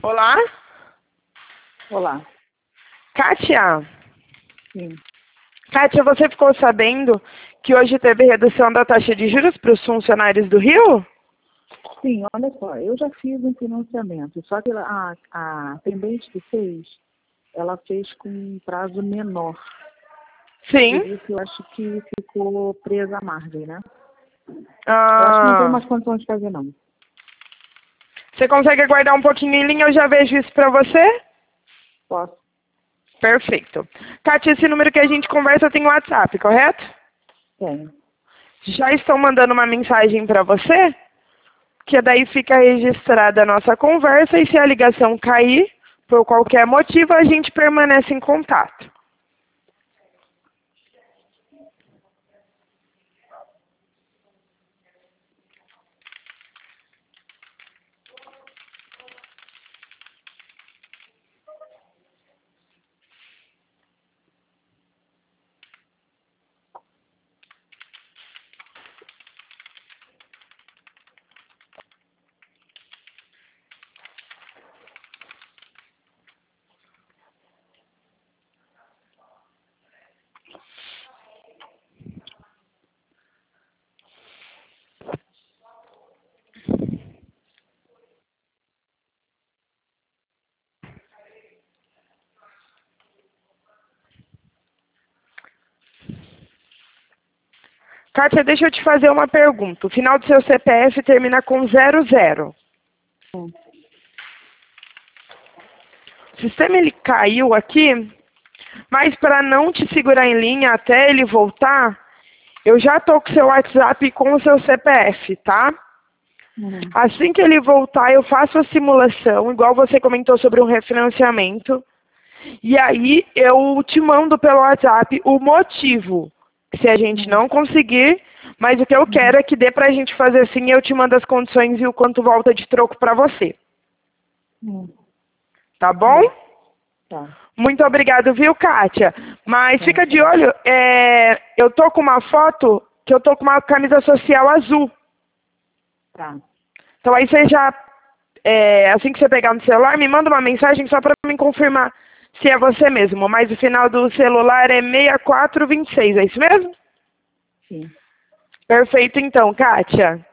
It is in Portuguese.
Olá? Olá. Kátia? Sim. Kátia, você ficou sabendo que hoje teve redução da taxa de juros para os funcionários do Rio? Sim, olha só, eu já fiz um financiamento, só que a atendente que fez, ela fez com um prazo menor. Sim. Por isso eu acho que ficou presa à margem, né? Eu acho que não tem mais condições de fazer, não. Você consegue aguardar um pouquinho em linha? Eu já vejo isso para você? Posso? Perfeito. Kátia, esse número que a gente conversa tem WhatsApp, correto? Tenho. Já estão mandando uma mensagem para você? Que daí fica registrada a nossa conversa e se a ligação cair, por qualquer motivo, a gente permanece em contato. Kátia, deixa eu te fazer uma pergunta. O final do seu CPF termina com 00. Sim. O sistema ele caiu aqui, mas para não te segurar em linha até ele voltar, eu já estou com seu WhatsApp com o seu CPF, tá? Uhum. Assim que ele voltar, eu faço a simulação, igual você comentou sobre um refinanciamento. E aí eu te mando pelo WhatsApp o motivo, se a gente não conseguir, mas o que eu quero é que dê pra gente fazer assim, eu te mando as condições e o quanto volta de troco pra você. Tá bom? Tá. Muito obrigado, viu, Kátia? Mas Tá. fica de olho, eu tô com uma foto que eu tô com uma camisa social azul. Tá. Então aí você já, assim que você pegar no celular, me manda uma mensagem só pra me confirmar se é você mesmo. Mas o final do celular é 6426, é isso mesmo? Sim. Perfeito então, Kátia.